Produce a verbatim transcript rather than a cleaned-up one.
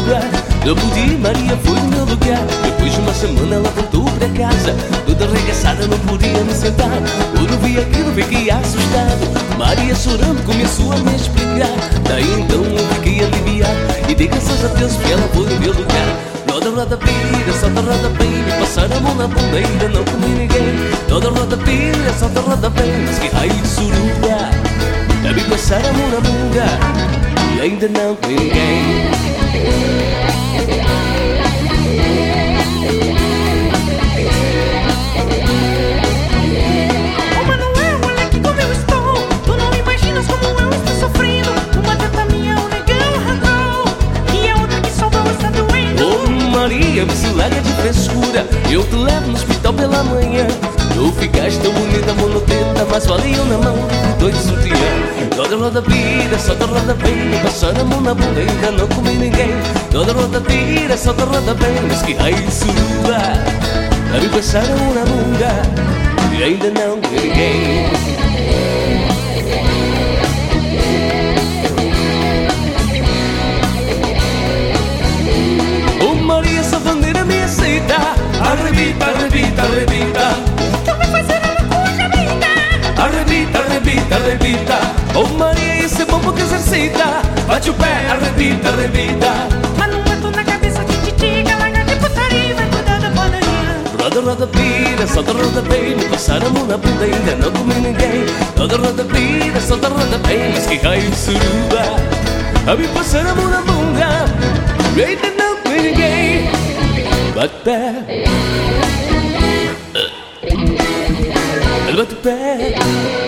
madruga. Eu pedi, Maria foi no meu lugar. Depois de uma semana ela voltou pra casa, toda arregaçada, não podia me sentar. Quando vi aquilo fiquei assustado. Maria chorando começou a me explicar. Daí então eu fiquei aliviado e dei graças a Deus que ela foi no meu lugar. Toda roda pira, solta roda bem, me passaram a mão na bunda e ainda não comi ninguém. Toda roda pira, solta roda bem, mas que raio de suruba. Já me passaram a mão na bunda e ainda não comi ninguém. Ô Manuel, olha aqui como eu estou. Tu não imaginas como eu estou sofrendo. Uma teta minha o negão arrancou e a outra que sobrou está doendo. Ô Maria, me se larga de frescura, eu te levo no hospital pela manhã. Tu ficaste tão bonita, monoteta, mas valeu na mão de dois sutiã. Toda roda vira, solta roda bem, me passaram a mão na bunda e ainda não comi ninguém. Toda roda vira, solta roda bem, mas que raio de suruba. Já me passaram a mão na bunda e ainda não comi ninguém. Ô Maria, essa bandeira me aceita. Arrebita, arrebita, arrebita. Tu vai fazer a loucura, amiga. Arrebita, arrebita, arrebita. Oh Maria, esse é bom porque exercita. Bate o pé, arrebita, arrebita. Mas não matou na cabeça de titica, larga de putaria e vai cuidar da padaria. Roda, roda, pira, solta, roda bem, me passaram a mão na bunda e ainda não comi ninguém. Roda, roda, pira, solta, roda bem, mas que raio de suruba. A me passaram a mão na bunda e ainda não comi ninguém. Bate o pé, bate o pé.